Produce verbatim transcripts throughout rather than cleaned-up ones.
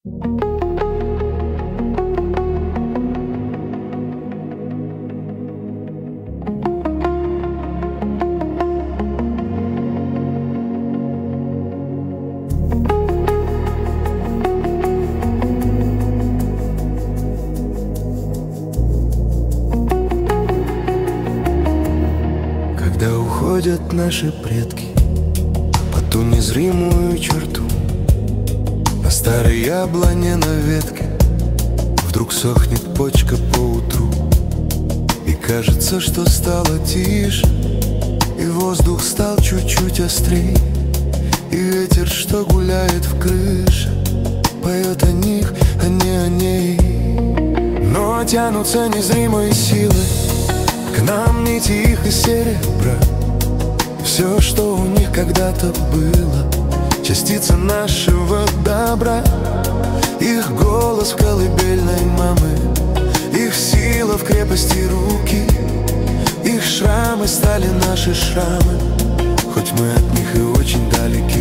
Когда уходят наши предки по ту незримую черту, на старой яблоне на ветке вдруг сохнет почка по утру, и кажется, что стало тише, и воздух стал чуть-чуть острей, и ветер, что гуляет в крыше, поет о них, а не о ней. Но тянутся незримой силой к нам нити их и серебра. Все, что у них когда-то было, частица нашего добра. Их голос в колыбельной мамы, их сила в крепости руки, их шрамы стали наши шрамы, хоть мы от них и очень далеки.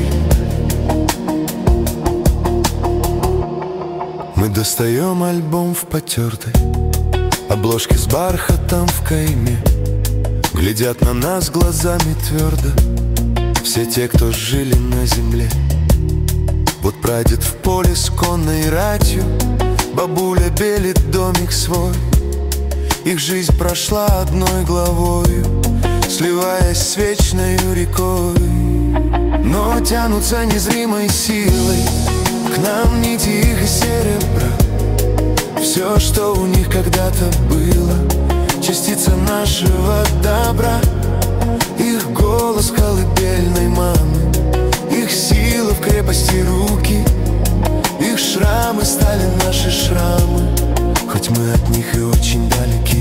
Мы достаем альбом в потертой обложке с бархатом в кайме. Глядят на нас глазами твердо все те, кто жили на земле. Вот прадед в поле с конной ратью, бабуля белит домик свой. Их жизнь прошла одной главою, сливаясь с вечною рекой. Но тянутся незримой силой к нам нити их и серебра. Все, что у них когда-то было, частица нашего добра. Их голос колыбельной мамы, их сила в крепости руки, их шрамы стали наши шрамы, хоть мы от них и очень далеки.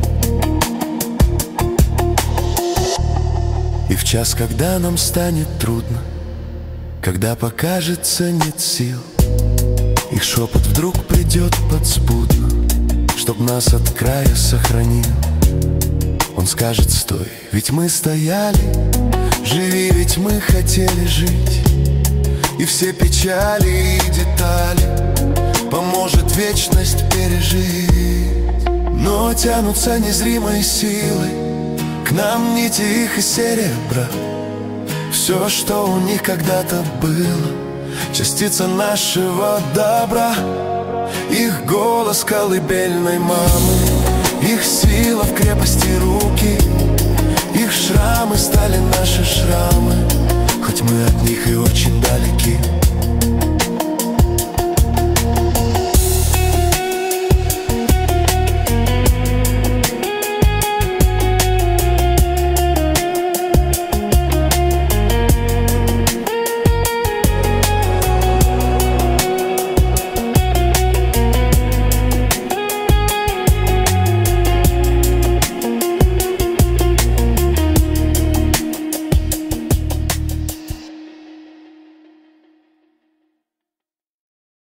И в час, когда нам станет трудно, когда покажется нет сил, их шепот вдруг придет подспудно, чтоб нас от края сохранил. Он скажет: стой, ведь мы стояли, живи, ведь мы хотели жить, и все печали и детали поможет вечность пережить. Но тянутся незримой силой к нам нити их и серебра. Все, что у них когда-то было, частица нашего добра. Их голос колыбельной мамы, их сила в крепости руки, их шрамы стали наши шрамы, хоть мы от них и очень далеки.